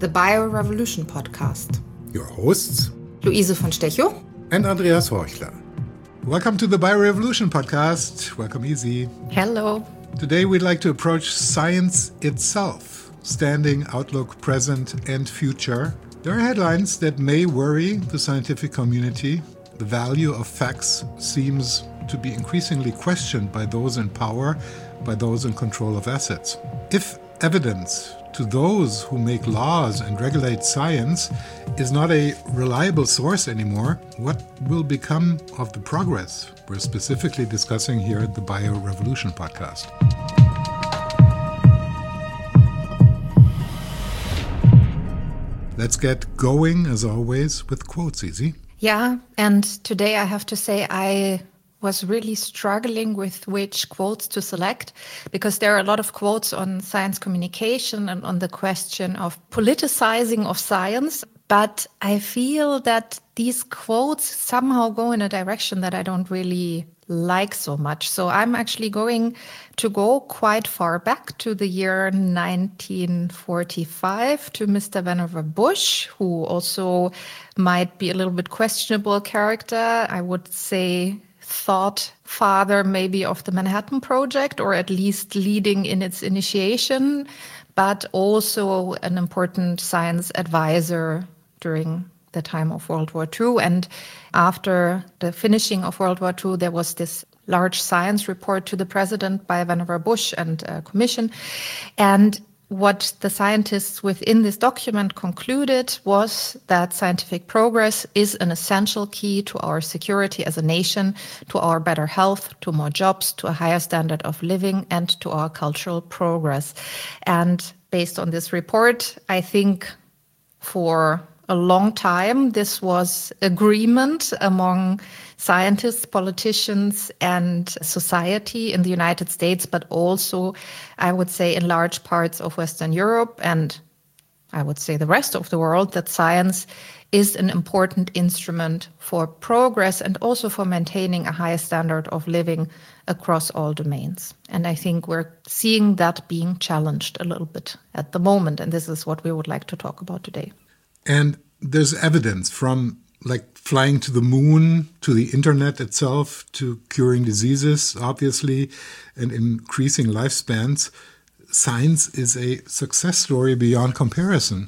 the Biorevolution podcast. Your hosts, Luise von Stechow and Andreas Horchler. Welcome to the Biorevolution podcast. Welcome, Easy. Hello. Today we'd like to approach science itself, standing, outlook, present, and future. There are headlines that may worry the scientific community. The value of facts seems to be increasingly questioned by those in power, by those in control of assets. If evidence to those who make laws and regulate science is not a reliable source anymore, what will become of the progress we're specifically discussing here at the Biorevolution podcast? Let's get going, as always, with quotes, Easy. Yeah, and today I have to say I was really struggling with which quotes to select, because there are a lot of quotes on science communication and on the question of politicizing of science. But I feel that these quotes somehow go in a direction that I don't really like so much. So I'm actually going to go quite far back to the year 1945 to Mr. Vannevar Bush, who also might be a little bit questionable character. I would say thought father maybe of the Manhattan Project, or at least leading in its initiation, but also an important science advisor during the time of World War II. And after the finishing of World War II, there was this large science report to the president by Vannevar Bush and a commission. And what the scientists within this document concluded was that scientific progress is an essential key to our security as a nation, to our better health, to more jobs, to a higher standard of living, and to our cultural progress. And based on this report, I think for a long time, this was agreement among scientists, politicians, and society in the United States, but also, I would say, in large parts of Western Europe, and I would say the rest of the world, that science is an important instrument for progress and also for maintaining a high standard of living across all domains. And I think we're seeing that being challenged a little bit at the moment, and this is what we would like to talk about today. And there's evidence from flying to the moon, to the internet itself, to curing diseases, obviously, and increasing lifespans. Science is a success story beyond comparison.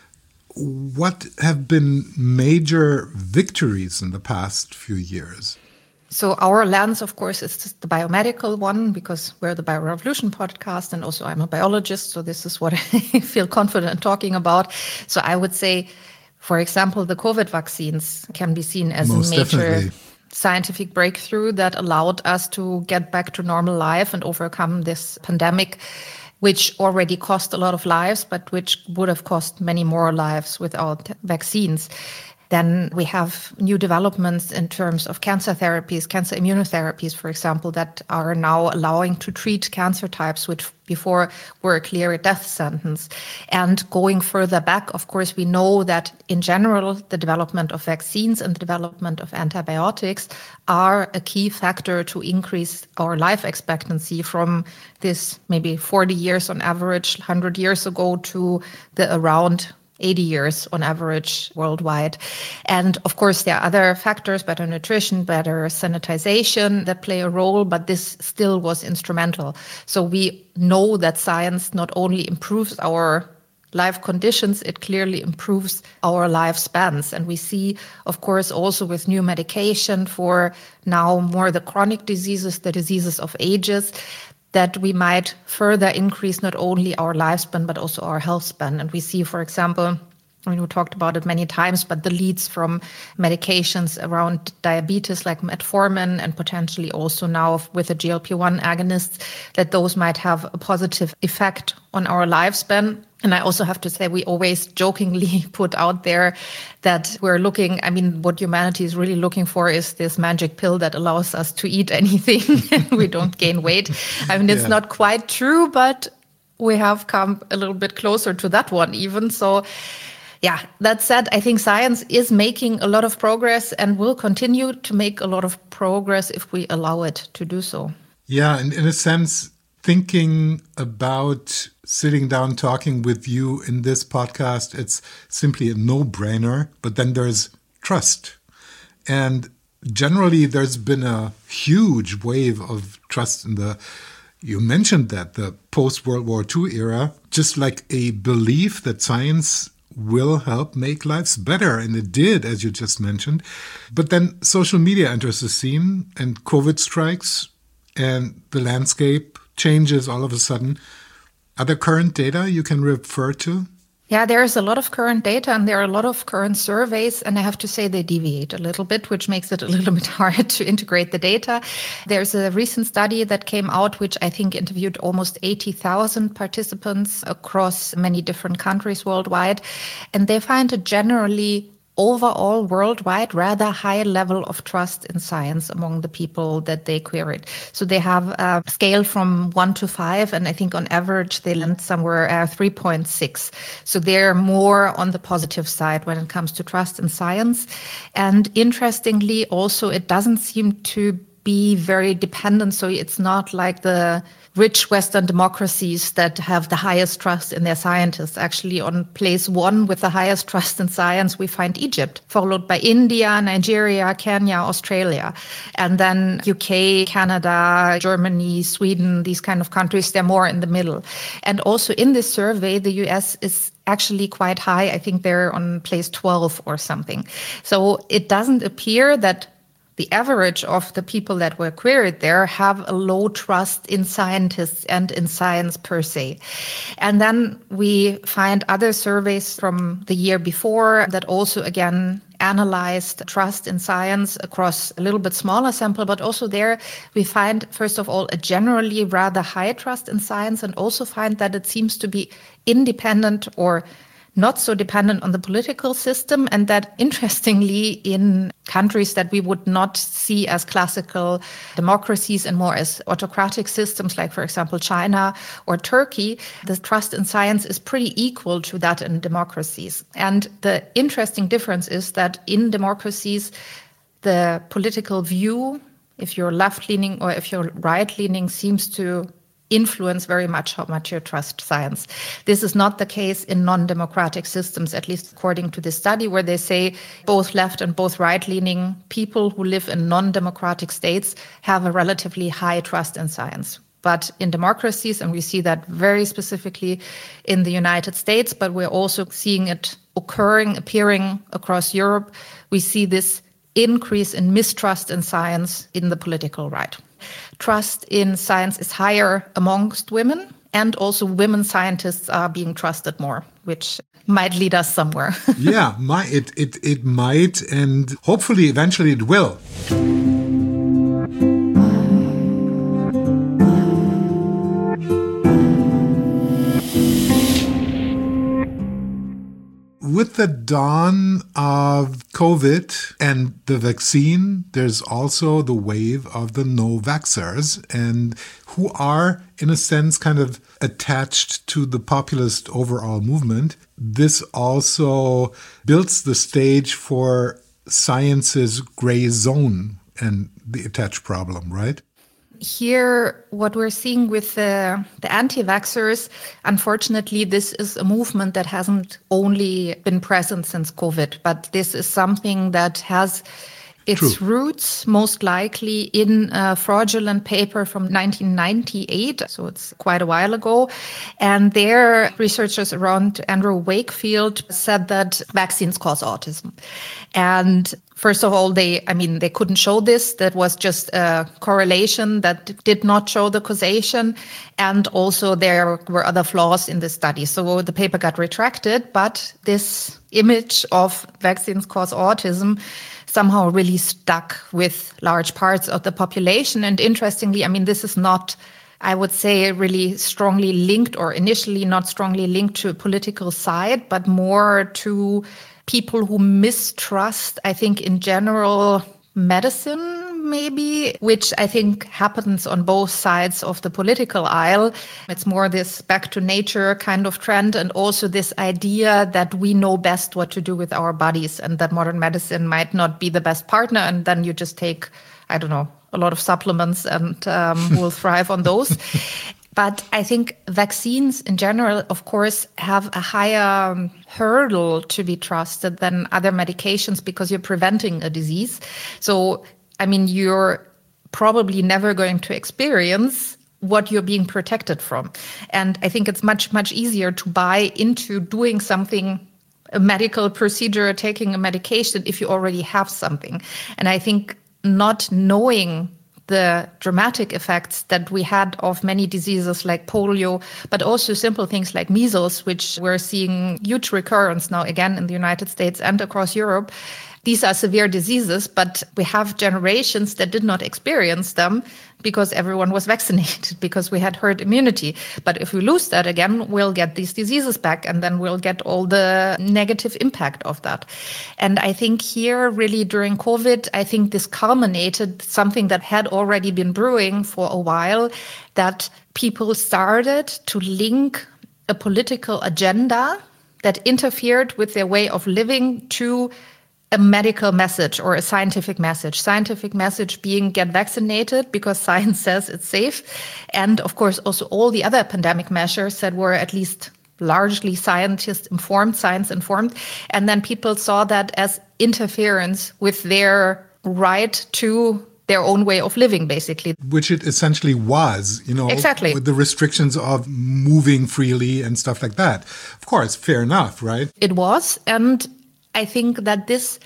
What have been major victories in the past few years? So our lens, of course, is the biomedical one, because we're the Biorevolution podcast, and also I'm a biologist, so this is what I feel confident talking about. So I would say, for example, the COVID vaccines can be seen as Most a major definitely scientific breakthrough that allowed us to get back to normal life and overcome this pandemic, which already cost a lot of lives, but which would have cost many more lives without vaccines. Then we have new developments in terms of cancer therapies, cancer immunotherapies, for example, that are now allowing to treat cancer types which before were a clear death sentence. And going further back, of course, we know that in general, the development of vaccines and the development of antibiotics are a key factor to increase our life expectancy from this maybe 40 years on average 100 years ago to the around 80 years on average worldwide. And of course, there are other factors, better nutrition, better sanitization that play a role, but this still was instrumental. So we know that science not only improves our life conditions, it clearly improves our lifespans. And we see, of course, also with new medication for now more the chronic diseases, the diseases of ages, that we might further increase not only our lifespan, but also our health span. And we see, for example, we talked about it many times, but the leads from medications around diabetes like metformin and potentially also now with the GLP-1 agonists, that those might have a positive effect on our lifespan. And I also have to say, we always jokingly put out there that we're looking, what humanity is really looking for is this magic pill that allows us to eat anything and we don't gain weight. It's not quite true, but we have come a little bit closer to that one even. So yeah, that said, I think science is making a lot of progress and will continue to make a lot of progress if we allow it to do so. Yeah, and in a sense, thinking about sitting down talking with you in this podcast, it's simply a no-brainer. But then there's trust. And generally, there's been a huge wave of trust in you mentioned that, the post-World War II era, just like a belief that science will help make lives better. And it did, as you just mentioned. But then social media enters the scene and COVID strikes and the landscape changes all of a sudden. Are there current data you can refer to? Yeah, there's a lot of current data and there are a lot of current surveys, and I have to say they deviate a little bit, which makes it a little bit hard to integrate the data. There's a recent study that came out, which I think interviewed almost 80,000 participants across many different countries worldwide, and they find a generally overall worldwide rather high level of trust in science among the people that they queried. So they have a scale from 1 to 5, and I think on average they land somewhere 3.6. So they're more on the positive side when it comes to trust in science. And interestingly, also, it doesn't seem to be very dependent. So it's not like the rich Western democracies that have the highest trust in their scientists. Actually, on place 1 with the highest trust in science, we find Egypt, followed by India, Nigeria, Kenya, Australia. And then UK, Canada, Germany, Sweden, these kind of countries, they're more in the middle. And also in this survey, the US is actually quite high. I think they're on place 12 or something. So it doesn't appear that the average of the people that were queried there have a low trust in scientists and in science per se. And then we find other surveys from the year before that also, again, analyzed trust in science across a little bit smaller sample, but also there we find, first of all, a generally rather high trust in science, and also find that it seems to be independent or not so dependent on the political system, and that, interestingly, in countries that we would not see as classical democracies and more as autocratic systems, like, for example, China or Turkey, the trust in science is pretty equal to that in democracies. And the interesting difference is that in democracies, the political view, if you're left-leaning or if you're right-leaning, seems to influence very much how much you trust science. This is not the case in non-democratic systems, at least according to this study, where they say both left and both right-leaning people who live in non-democratic states have a relatively high trust in science. But in democracies, and we see that very specifically in the United States, but we're also seeing it appearing across Europe, we see this increase in mistrust in science in the political right. Trust in science is higher amongst women, and also women scientists are being trusted more, which might lead us somewhere. Yeah, it might, and hopefully eventually it will. With the dawn of COVID and the vaccine, there's also the wave of the no-vaxxers, and who are, in a sense, kind of attached to the populist overall movement. This also builds the stage for science's gray zone and the attached problem, right? Here, what we're seeing with the anti-vaxxers, unfortunately, this is a movement that hasn't only been present since COVID, but this is something that has its roots most likely in a fraudulent paper from 1998, so it's quite a while ago. And there, researchers around Andrew Wakefield said that vaccines cause autism. And first of all, they couldn't show this. That was just a correlation that did not show the causation. And also there were other flaws in the study. So the paper got retracted, but this image of vaccines cause autism somehow really stuck with large parts of the population. And interestingly, this is not, I would say, really strongly linked, or initially not strongly linked to a political side, but more to people who mistrust, I think, in general, medicine, maybe, which I think happens on both sides of the political aisle. It's more this back to nature kind of trend, and also this idea that we know best what to do with our bodies, and that modern medicine might not be the best partner, and then you just take, I don't know, a lot of supplements and will thrive on those. But I think vaccines in general, of course, have a higher hurdle to be trusted than other medications because you're preventing a disease. So, I mean, you're probably never going to experience what you're being protected from. And I think it's much, much easier to buy into doing something, a medical procedure, taking a medication, if you already have something. And I think not knowing the dramatic effects that we had of many diseases like polio, but also simple things like measles, which we're seeing huge recurrence now again in the United States and across Europe. These are severe diseases, but we have generations that did not experience them because everyone was vaccinated, because we had herd immunity. But if we lose that again, we'll get these diseases back, and then we'll get all the negative impact of that. And I think here, really during COVID, I think this culminated something that had already been brewing for a while, that people started to link a political agenda that interfered with their way of living to a medical message or a scientific message. Scientific message being get vaccinated because science says it's safe. And of course, also all the other pandemic measures that were at least largely science informed. And then people saw that as interference with their right to their own way of living, basically. Which it essentially was, Exactly. With the restrictions of moving freely and stuff like that. Of course, fair enough, right? It was. And I think that this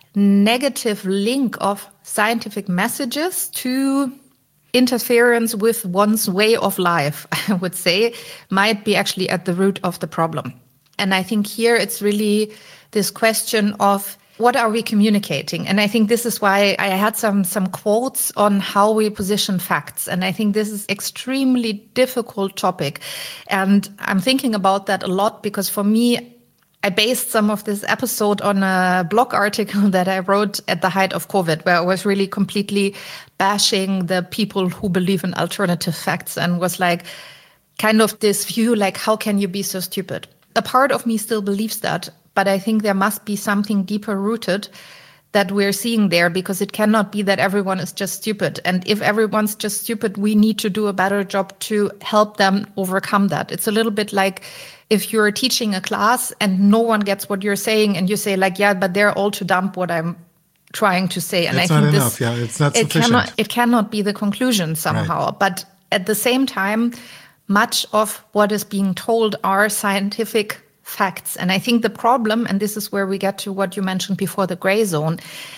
negative link of scientific messages to interference with one's way of life, I would say, might be actually at the root of the problem. And I think here it's really this question of what are we communicating? And I think this is why I had some quotes on how we position facts. And I think this is extremely difficult topic. And I'm thinking about that a lot because for me, I based some of this episode on a blog article that I wrote at the height of COVID, where I was really completely bashing the people who believe in alternative facts and was like, kind of this view, like, how can you be so stupid? A part of me still believes that, but I think there must be something deeper rooted that we're seeing there, because it cannot be that everyone is just stupid. And if everyone's just stupid, we need to do a better job to help them overcome that. It's a little bit like if you're teaching a class and no one gets what you're saying and you say like, yeah, but they're all too dumb what I'm trying to say. And it's I not think enough. It's not sufficient. It cannot be the conclusion somehow. Right. But at the same time, much of what is being told are scientific facts. And I think the problem, and this is where we get to what you mentioned before, the gray zone,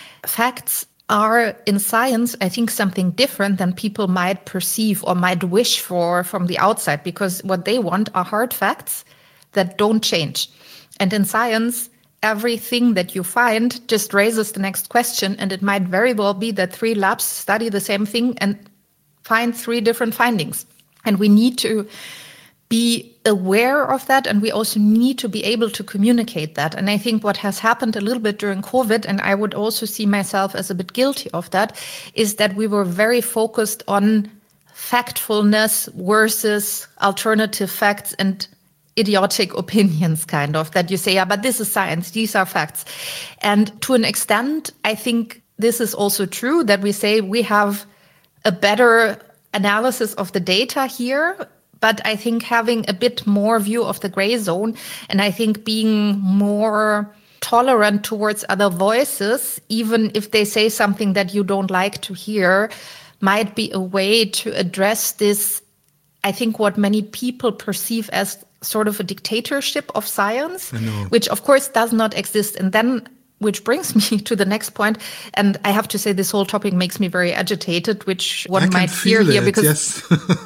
facts are in science, I think, something different than people might perceive or might wish for from the outside, because what they want are hard facts that don't change. And in science, everything that you find just raises the next question. And it might very well be that 3 labs study the same thing and find 3 different findings. And we need to be aware of that. And we also need to be able to communicate that. And I think what has happened a little bit during COVID, and I would also see myself as a bit guilty of that, is that we were very focused on factfulness versus alternative facts and idiotic opinions, kind of, that you say, yeah, but this is science, these are facts. And to an extent, I think this is also true, that we say we have a better analysis of the data here, but I think having a bit more view of the gray zone, and I think being more tolerant towards other voices, even if they say something that you don't like to hear, might be a way to address this, I think, what many people perceive as sort of a dictatorship of science, which of course does not exist. And then, which brings me to the next point, and I have to say this whole topic makes me very agitated, which one might hear here, because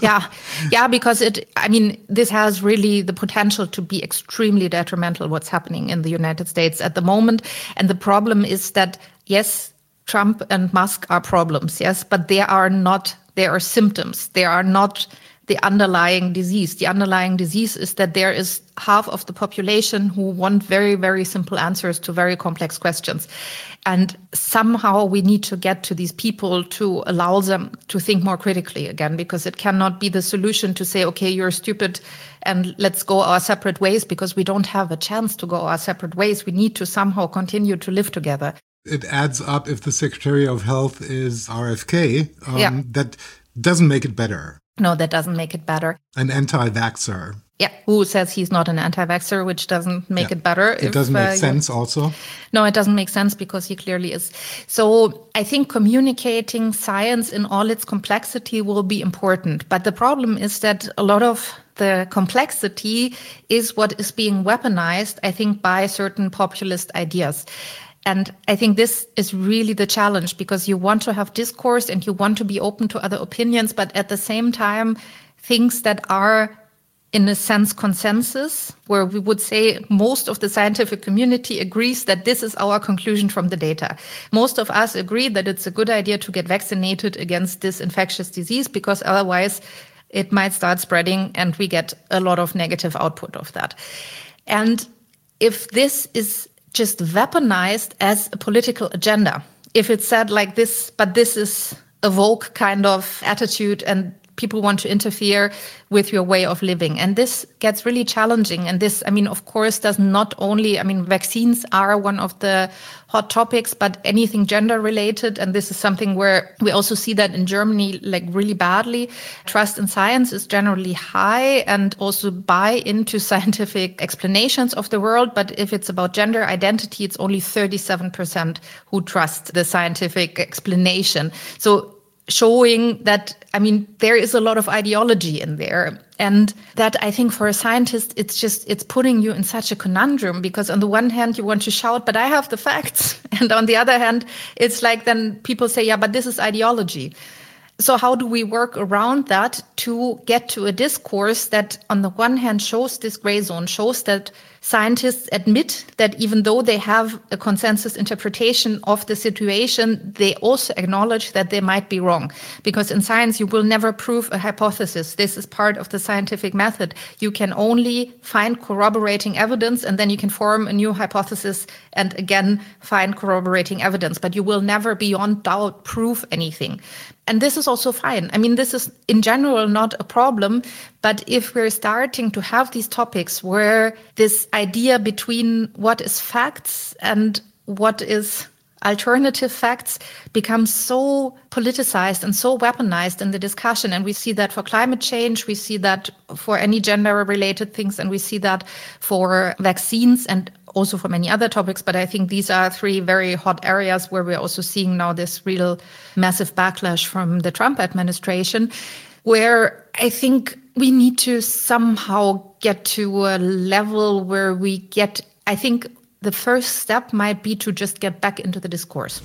because this has really the potential to be extremely detrimental what's happening in the United States at the moment. And the problem is that, yes, Trump and Musk are problems, yes, but they are symptoms. They are not the underlying disease. The underlying disease is that there is half of the population who want very, very simple answers to very complex questions. And somehow we need to get to these people to allow them to think more critically again, because it cannot be the solution to say, okay, you're stupid and let's go our separate ways, because we don't have a chance to go our separate ways. We need to somehow continue to live together. It adds up if the Secretary of Health is RFK. That doesn't make it better. No, that doesn't make it better. An anti-vaxxer. Yeah, who says he's not an anti-vaxxer, which doesn't make it better. It doesn't make sense also? No, it doesn't make sense because he clearly is. So I think communicating science in all its complexity will be important. But the problem is that a lot of the complexity is what is being weaponized, I think, by certain populist ideas. And I think this is really the challenge, because you want to have discourse and you want to be open to other opinions, but at the same time, things that are in a sense consensus, where we would say most of the scientific community agrees that this is our conclusion from the data. Most of us agree that it's a good idea to get vaccinated against this infectious disease, because otherwise it might start spreading and we get a lot of negative output of that. And if this is just weaponized as a political agenda, if it's said like this, but this is a woke kind of attitude and people want to interfere with your way of living. And this gets really challenging. And this, of course, does not only, vaccines are one of the hot topics, but anything gender related. And this is something where we also see that in Germany, like really badly. Trust in science is generally high and also buy into scientific explanations of the world. But if it's about gender identity, it's only 37% who trust the scientific explanation. So showing that, there is a lot of ideology in there. And that, I think, for a scientist, it's putting you in such a conundrum, because on the one hand, you want to shout, but I have the facts. And on the other hand, it's like then people say, yeah, but this is ideology. So how do we work around that to get to a discourse that on the one hand shows this gray zone, shows that scientists admit that even though they have a consensus interpretation of the situation, they also acknowledge that they might be wrong. Because in science, you will never prove a hypothesis. This is part of the scientific method. You can only find corroborating evidence, and then you can form a new hypothesis and again find corroborating evidence. But you will never beyond doubt prove anything. And this is also fine. This is in general not a problem. But if we're starting to have these topics where this idea between what is facts and what is alternative facts becomes so politicized and so weaponized in the discussion, and we see that for climate change, we see that for any gender-related things, and we see that for vaccines and also for many other topics. But I think these are three very hot areas where we're also seeing now this real massive backlash from the Trump administration, where I think we need to somehow get to a level where we get, I think the first step might be to just get back into the discourse.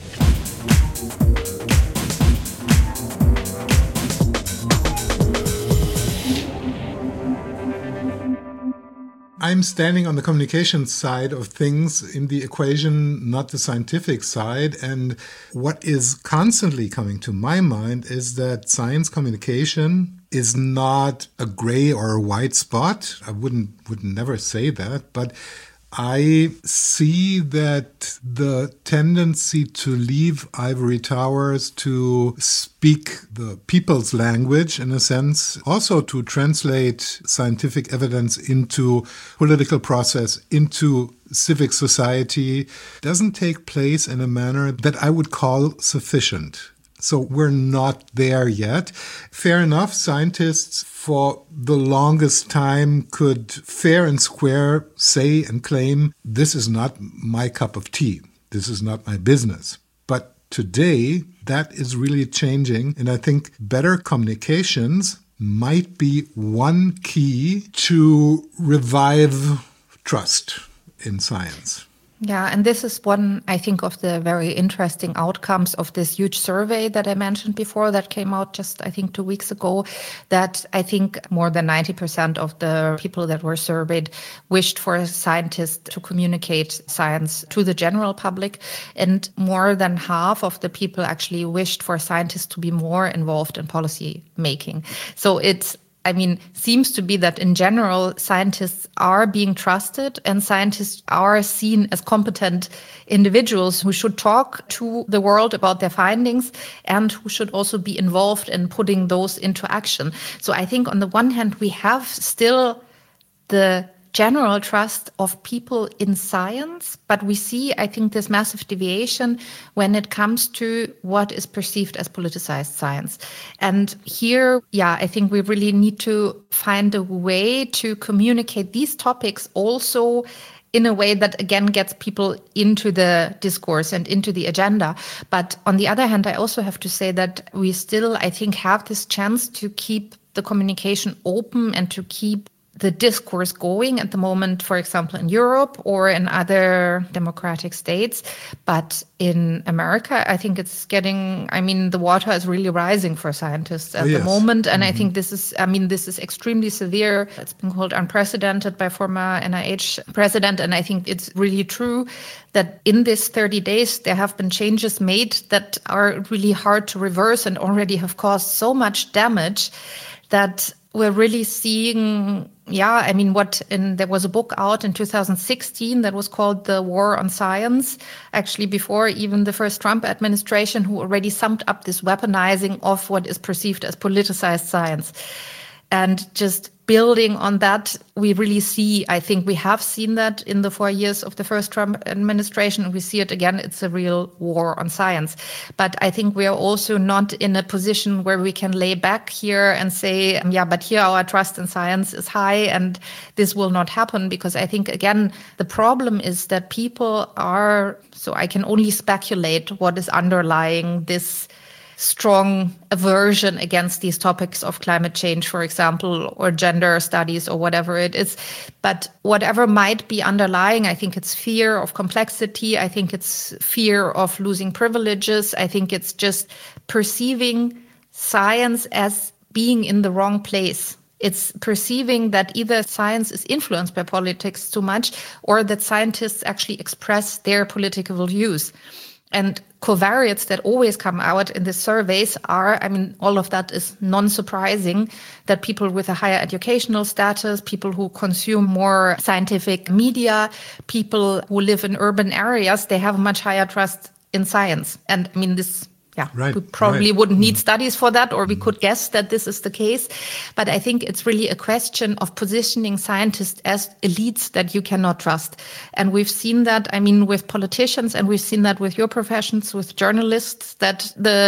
I'm standing on the communication side of things in the equation, not the scientific side. And what is constantly coming to my mind is that science communication is not a gray or a white spot. I would never say that, but I see that the tendency to leave ivory towers, to speak the people's language, in a sense, also to translate scientific evidence into political process, into civic society, doesn't take place in a manner that I would call sufficient. So we're not there yet. Fair enough, scientists for the longest time could fair and square say and claim, this is not my cup of tea. This is not my business. But today, that is really changing. And I think better communications might be one key to revive trust in science. Yeah, and this is one, I think, of the very interesting outcomes of this huge survey that I mentioned before that came out just, I think, 2 weeks ago, that I think more than 90% of the people that were surveyed wished for scientists to communicate science to the general public. And more than half of the people actually wished for scientists to be more involved in policy making. So it's seems to be that in general, scientists are being trusted and scientists are seen as competent individuals who should talk to the world about their findings and who should also be involved in putting those into action. So I think on the one hand, we have still the general trust of people in science, but we see, I think, this massive deviation when it comes to what is perceived as politicized science. And here, I think we really need to find a way to communicate these topics also in a way that, again, gets people into the discourse and into the agenda. But on the other hand, I also have to say that we still, I think, have this chance to keep the communication open and to keep the discourse going at the moment, for example, in Europe or in other democratic states. But in America, I think it's the water is really rising for scientists at the moment. And I think this is extremely severe. It's been called unprecedented by former NIH president. And I think it's really true that in this 30 days, there have been changes made that are really hard to reverse and already have caused so much damage that we're really seeing, there was a book out in 2016 that was called The War on Science, actually before even the first Trump administration, who already summed up this weaponizing of what is perceived as politicized science. And just building on that, we really see, I think we have seen that in the 4 years of the first Trump administration. We see it again. It's a real war on science. But I think we are also not in a position where we can lay back here and say, but here our trust in science is high and this will not happen. Because I think, again, the problem is that people are, so I can only speculate what is underlying this strong aversion against these topics of climate change, for example, or gender studies or whatever it is. But whatever might be underlying, I think it's fear of complexity. I think it's fear of losing privileges. I think it's just perceiving science as being in the wrong place. It's perceiving that either science is influenced by politics too much or that scientists actually express their political views. And covariates that always come out in the surveys are, all of that is non-surprising, that people with a higher educational status, people who consume more scientific media, people who live in urban areas, they have much higher trust in science. And we probably wouldn't need studies for that, or we could guess that this is the case. But I think it's really a question of positioning scientists as elites that you cannot trust. And we've seen that, with politicians, and we've seen that with your professions, with journalists, that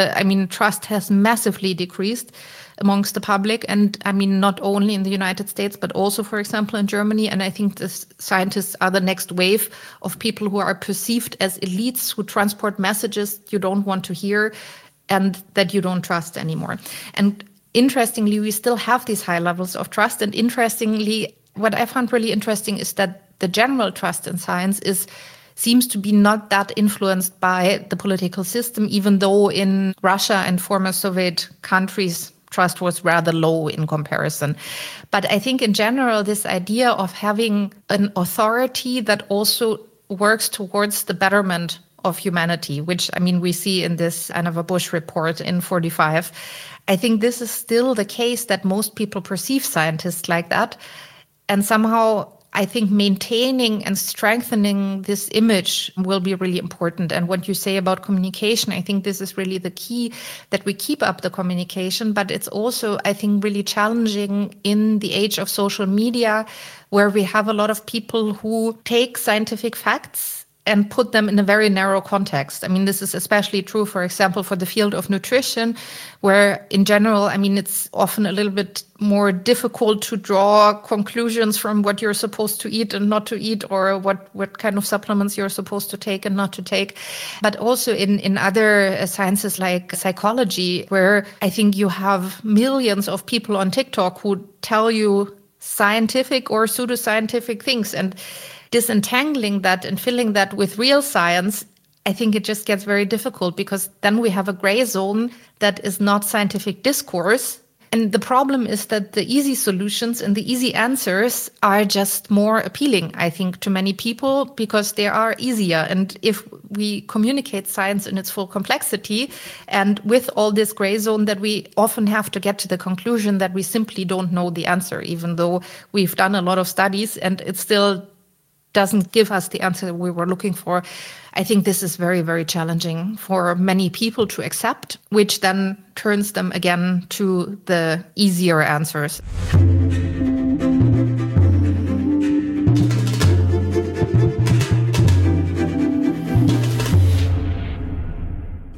trust has massively decreased amongst the public. And not only in the United States, but also, for example, in Germany. And I think the scientists are the next wave of people who are perceived as elites who transport messages you don't want to hear and that you don't trust anymore. And interestingly, we still have these high levels of trust. And interestingly, what I found really interesting is that the general trust in science seems to be not that influenced by the political system, even though in Russia and former Soviet countries, trust was rather low in comparison. But I think in general, this idea of having an authority that also works towards the betterment of humanity, which, we see in this Anna Bush report in 45, I think this is still the case, that most people perceive scientists like that. And somehow, I think maintaining and strengthening this image will be really important. And what you say about communication, I think this is really the key, that we keep up the communication. But it's also, I think, really challenging in the age of social media, where we have a lot of people who take scientific facts and put them in a very narrow context. This is especially true, for example, for the field of nutrition, where in general, it's often a little bit more difficult to draw conclusions from what you're supposed to eat and not to eat, or what kind of supplements you're supposed to take and not to take. But also in other sciences like psychology, where I think you have millions of people on TikTok who tell you scientific or pseudoscientific things, and disentangling that and filling that with real science, I think it just gets very difficult, because then we have a gray zone that is not scientific discourse. And the problem is that the easy solutions and the easy answers are just more appealing, I think, to many people, because they are easier. And if we communicate science in its full complexity, and with all this gray zone, that we often have to get to the conclusion that we simply don't know the answer, even though we've done a lot of studies, and it still doesn't give us the answer we were looking for. I think this is very, very challenging for many people to accept, which then turns them again to the easier answers.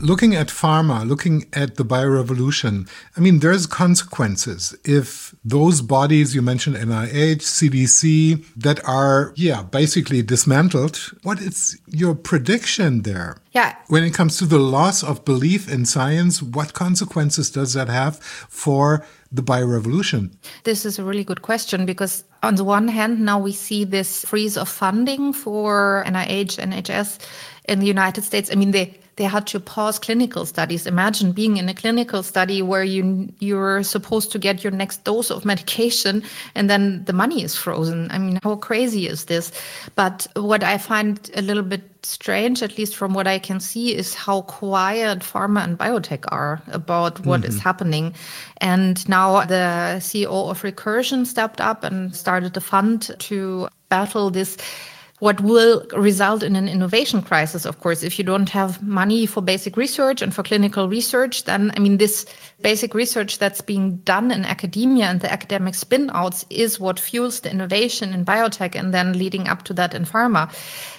looking at pharma, looking at the biorevolution, I mean, there's consequences if those bodies you mentioned, NIH, CDC, that are, basically dismantled. What is your prediction there? Yeah. When it comes to the loss of belief in science, what consequences does that have for the biorevolution? This is a really good question because on the one hand, now we see this freeze of funding for NIH, NHS in the United States. I mean, they had to pause clinical studies. Imagine being in a clinical study where you're supposed to get your next dose of medication and then the money is frozen. I mean, how crazy is this? But what I find a little bit strange, at least from what I can see, is how quiet pharma and biotech are about what is happening. And now the CEO of Recursion stepped up and started a fund to battle this, what will result in an innovation crisis, of course. If you don't have money for basic research and for clinical research, then, I mean, this basic research that's being done in academia and the academic spin-outs is what fuels the innovation in biotech and then leading up to that in pharma.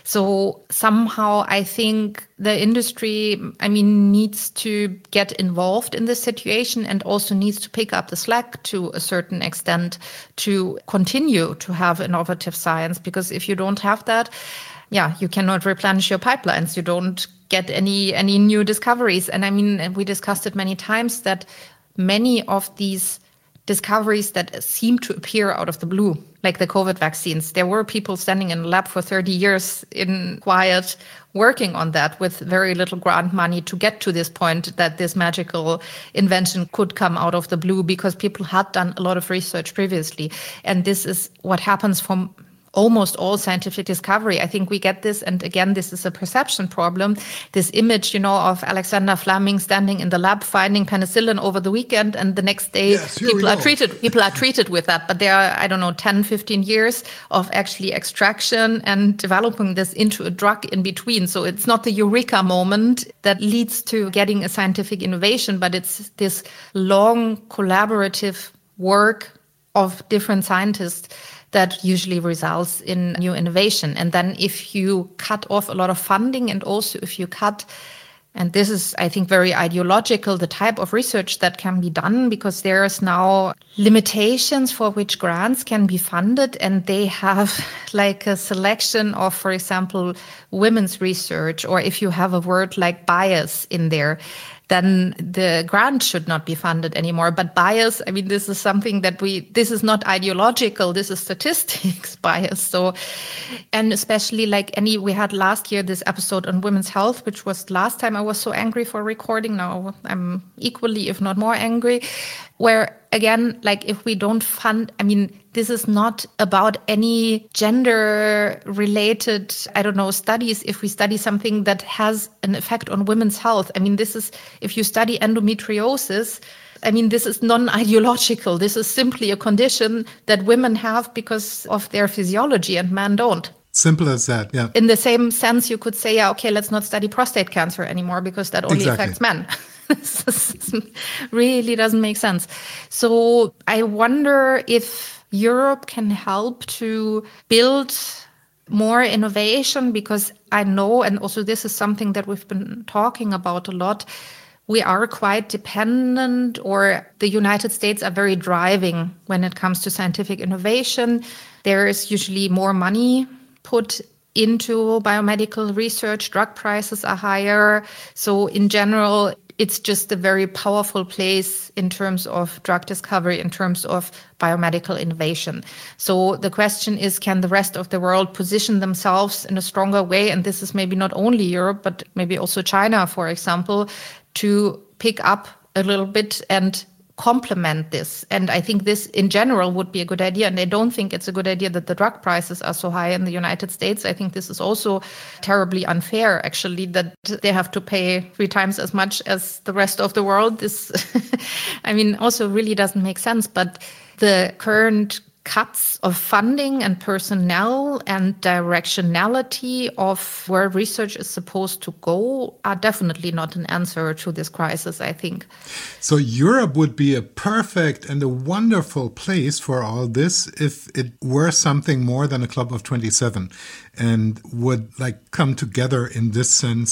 So somehow I think the industry, I mean, needs to get involved in this situation and also needs to pick up the slack to a certain extent to continue to have innovative science. Because if you don't have that, you cannot replenish your pipelines. You don't get any new discoveries. And I mean, we discussed it many times that many of these discoveries that seem to appear out of the blue, like the COVID vaccines, there were people standing in a lab for 30 years in quiet working on that with very little grant money to get to this point that this magical invention could come out of the blue because people had done a lot of research previously. And this is what happens from almost all scientific discovery. I think we get this, and again, this is a perception problem. This image, of Alexander Fleming standing in the lab finding penicillin over the weekend, and the next day people are treated with that. But there are, 10, 15 years of actually extraction and developing this into a drug in between. So it's not the eureka moment that leads to getting a scientific innovation, but it's this long collaborative work of different scientists that usually results in new innovation. And then if you cut off a lot of funding and also if you cut, and this is, I think, very ideological, the type of research that can be done, because there's now limitations for which grants can be funded, and they have like a selection of, for example, women's research, or if you have a word like bias in there, then the grant should not be funded anymore. But bias, I mean, this is something that this is not ideological, this is statistics bias. So, and especially we had last year this episode on women's health, which was last time I was so angry for recording. Now I'm equally, if not more angry, where again, if we don't fund, I mean, this is not about any gender related, studies. If we study something that has an effect on women's health, I mean, this is, if you study endometriosis, I mean, this is non-ideological. This is simply a condition that women have because of their physiology and men don't. Simple as that, yeah. In the same sense, you could say, let's not study prostate cancer anymore because that only affects men. This really doesn't make sense. So I wonder if Europe can help to build more innovation, because I know, and also this is something that we've been talking about a lot, we are quite dependent, or the United States are very driving when it comes to scientific innovation. There is usually more money put into biomedical research, drug prices are higher. So in general, it's just a very powerful place in terms of drug discovery, in terms of biomedical innovation. So the question is, can the rest of the world position themselves in a stronger way? And this is maybe not only Europe, but maybe also China, for example, to pick up a little bit and complement this. And I think this in general would be a good idea. And I don't think it's a good idea that the drug prices are so high in the United States. I think this is also terribly unfair, actually, that they have to pay 3 times as much as the rest of the world. This, I mean, also really doesn't make sense. But the current cuts of funding and personnel and directionality of where research is supposed to go are definitely not an answer to this crisis, I think. So Europe would be a perfect and a wonderful place for all this if it were something more than a club of 27 and would come together in this sense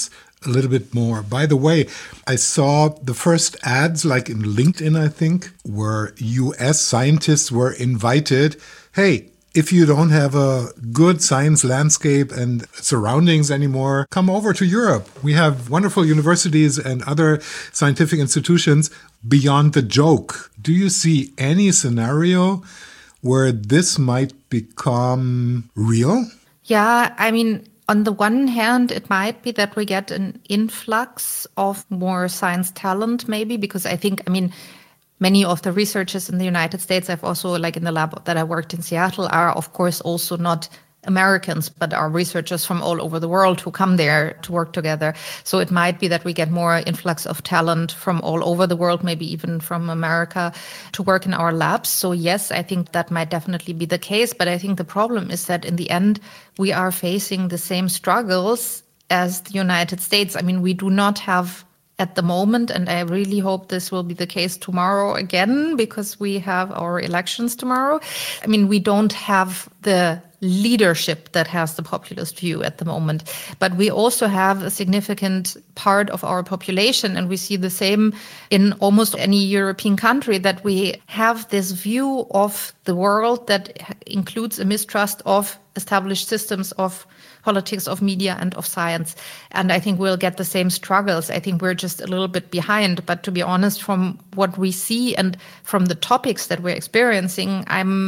a little bit more. By the way, I saw the first ads, like in LinkedIn, I think, where US scientists were invited. Hey, if you don't have a good science landscape and surroundings anymore, come over to Europe. We have wonderful universities and other scientific institutions beyond the joke. Do you see any scenario where this might become real? Yeah, I mean, on the one hand, it might be that we get an influx of more science talent, maybe, because I think, many of the researchers in the United States, I've also, like in the lab that I worked in Seattle, are of course also not Americans, but are researchers from all over the world who come there to work together. So it might be that we get more influx of talent from all over the world, maybe even from America, to work in our labs. So yes, I think that might definitely be the case. But I think the problem is that in the end, we are facing the same struggles as the United States. We do not have at the moment, and I really hope this will be the case tomorrow again, because we have our elections tomorrow. We don't have the leadership that has the populist view at the moment, but we also have a significant part of our population, and we see the same in almost any European country, that we have this view of the world that includes a mistrust of established systems of politics, of media, and of science. And I think we'll get the same struggles. I think we're just a little bit behind. But to be honest, from what we see and from the topics that we're experiencing,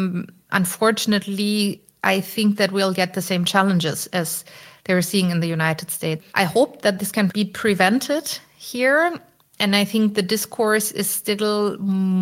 I think that we'll get the same challenges as they're seeing in the United States. I hope that this can be prevented here. And I think the discourse is still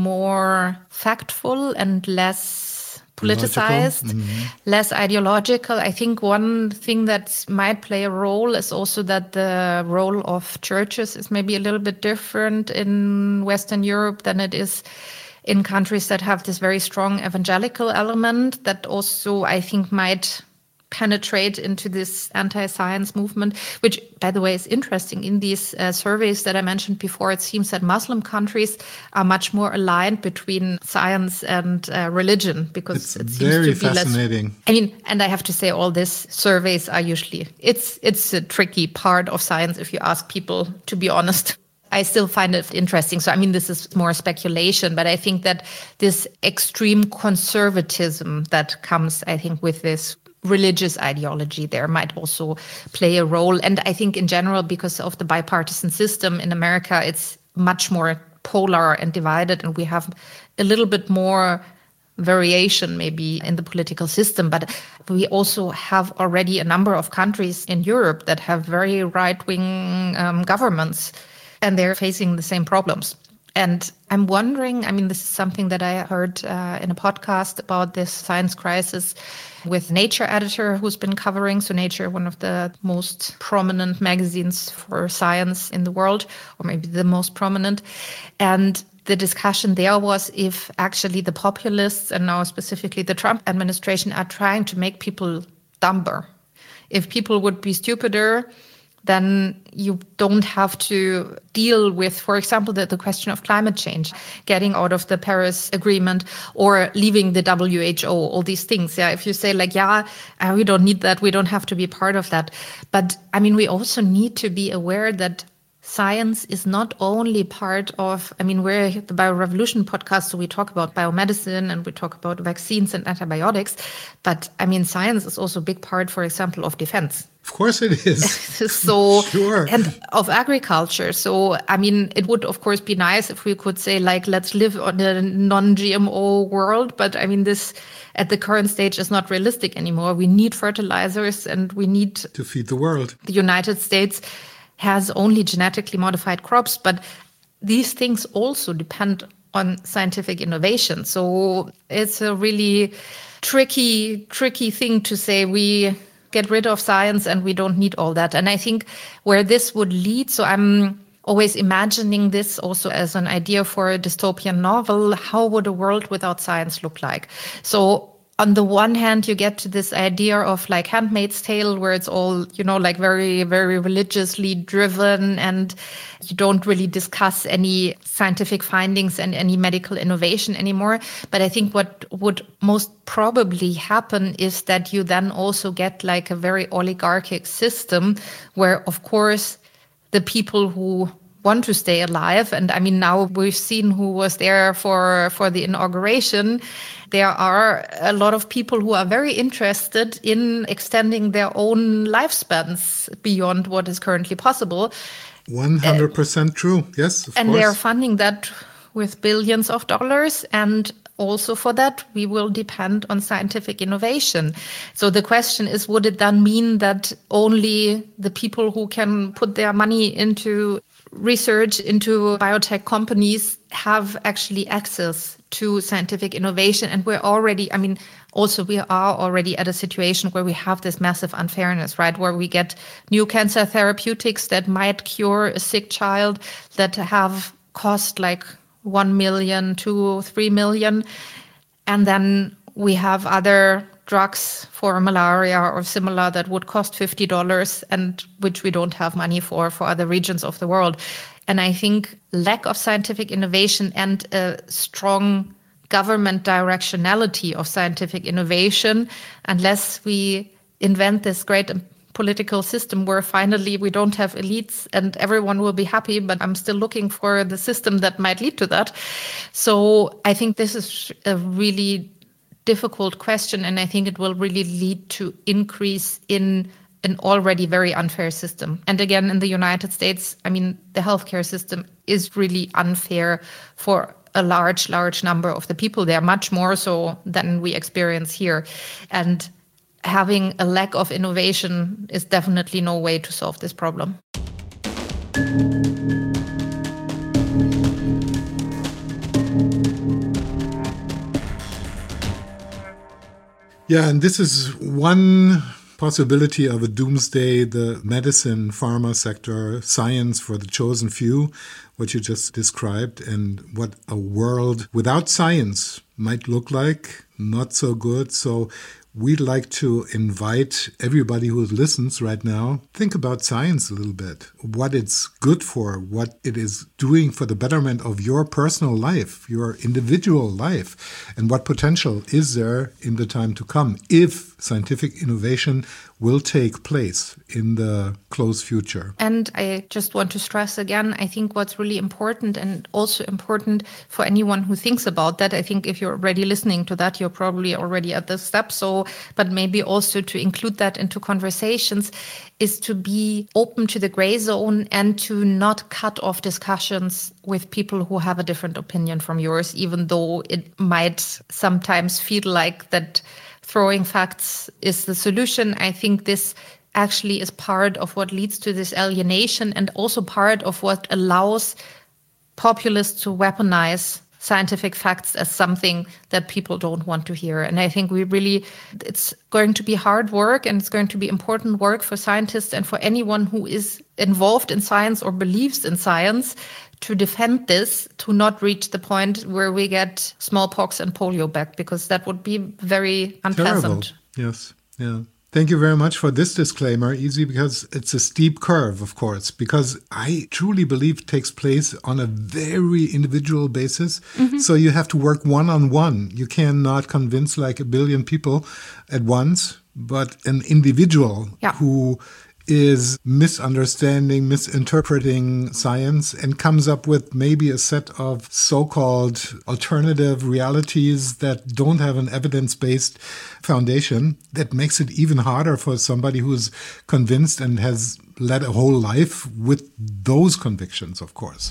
more factful and less politicized, less ideological. I think one thing that might play a role is also that the role of churches is maybe a little bit different in Western Europe than it is in countries that have this very strong evangelical element that also, I think, might penetrate into this anti-science movement, which, by the way, is interesting. In these surveys that I mentioned before, it seems that Muslim countries are much more aligned between science and religion, because it seems very to be fascinating. And I have to say, all these surveys are usually, it's a tricky part of science if you ask people, to be honest. I still find it interesting. So, this is more speculation, but I think that this extreme conservatism that comes, I think, with this religious ideology there might also play a role. And I think in general, because of the bipartisan system in America, it's much more polar and divided, and we have a little bit more variation maybe in the political system. But we also have already a number of countries in Europe that have very right-wing governments, and they're facing the same problems. And I'm wondering, this is something that I heard in a podcast about this science crisis with Nature editor who's been covering. So Nature, one of the most prominent magazines for science in the world, or maybe the most prominent. And the discussion there was if actually the populists, and now specifically the Trump administration, are trying to make people dumber. If people would be stupider, then you don't have to deal with, for example, the question of climate change, getting out of the Paris Agreement or leaving the WHO, all these things. Yeah, if you say we don't need that, we don't have to be part of that. But we also need to be aware that science is not only part of, we're the BioRevolution podcast, so we talk about biomedicine and we talk about vaccines and antibiotics. But science is also a big part, for example, of defense. Of course it is. So, sure. And of agriculture. So, it would, of course, be nice if we could say, let's live on a non-GMO world. But this at the current stage is not realistic anymore. We need fertilizers and we need to feed the world. The United States has only genetically modified crops, but these things also depend on scientific innovation. So it's a really tricky thing to say we get rid of science and we don't need all that. And I think where this would lead, so I'm always imagining this also as an idea for a dystopian novel. How would a world without science look like? So on the one hand, you get to this idea of Handmaid's Tale, where it's all, very, very religiously driven, and you don't really discuss any scientific findings and any medical innovation anymore. But I think what would most probably happen is that you then also get a very oligarchic system where, of course, the people who want to stay alive. And I mean, now we've seen who was there for the inauguration. There are a lot of people who are very interested in extending their own lifespans beyond what is currently possible. 100% true. Yes, of course. And they're funding that with billions of dollars. And also for that, we will depend on scientific innovation. So the question is, would it then mean that only the people who can put their money into research, into biotech companies, have actually access to scientific innovation? And we are already at a situation where we have this massive unfairness, right? Where we get new cancer therapeutics that might cure a sick child that have cost like 1 million to 3 million. And then we have other drugs for malaria or similar that would cost $50 and which we don't have money for other regions of the world. And I think lack of scientific innovation and a strong government directionality of scientific innovation, unless we invent this great political system where finally we don't have elites and everyone will be happy, but I'm still looking for the system that might lead to that. So I think this is a really difficult question, and I think it will really lead to increase in an already very unfair system. And again, in the United States, I mean, the healthcare system is really unfair for a large number of the people there, much more so than we experience here. And having a lack of innovation is definitely no way to solve this problem. Yeah, and this is one possibility of a doomsday, the medicine, pharma sector, science for the chosen few, what you just described, and what a world without science might look like. Not so good. So we'd like to invite everybody who listens right now, think about science a little bit, what it's good for, what it is doing for the betterment of your personal life, your individual life, and what potential is there in the time to come if scientific innovation will take place in the close future. And I just want to stress again, I think what's really important and also important for anyone who thinks about that, I think if you're already listening to that, you're probably already at this step. But maybe also to include that into conversations is to be open to the gray zone and to not cut off discussions with people who have a different opinion from yours, even though it might sometimes feel like that throwing facts is the solution. I think this actually is part of what leads to this alienation and also part of what allows populists to weaponize scientific facts as something that people don't want to hear. And I think it's going to be hard work and it's going to be important work for scientists and for anyone who is involved in science or believes in science to defend this, to not reach the point where we get smallpox and polio back, because that would be very unpleasant. Terrible. Yes. Yeah. Thank you very much for this disclaimer, Easy, because it's a steep curve, of course, because I truly believe it takes place on a very individual basis. Mm-hmm. So you have to work one-on-one. You cannot convince like 1 billion people at once, but an individual who is misinterpreting science and comes up with maybe a set of so-called alternative realities that don't have an evidence-based foundation, that makes it even harder for somebody who's convinced and has led a whole life with those convictions, of course.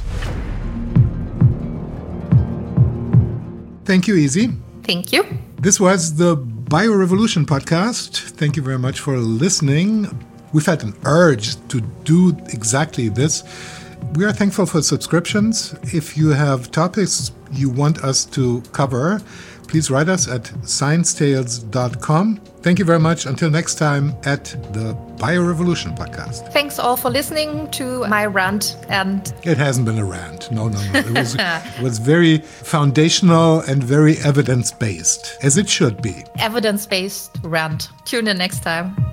Thank you, Easy. Thank you. This was the BioRevolution podcast. Thank you very much for listening. We felt an urge to do exactly this. We are thankful for subscriptions. If you have topics you want us to cover, please write us at sciencetales.com. Thank you very much. Until next time at the BioRevolution podcast. Thanks all for listening to my rant. And it hasn't been a rant. No. It was very foundational and very evidence-based, as it should be. Evidence-based rant. Tune in next time.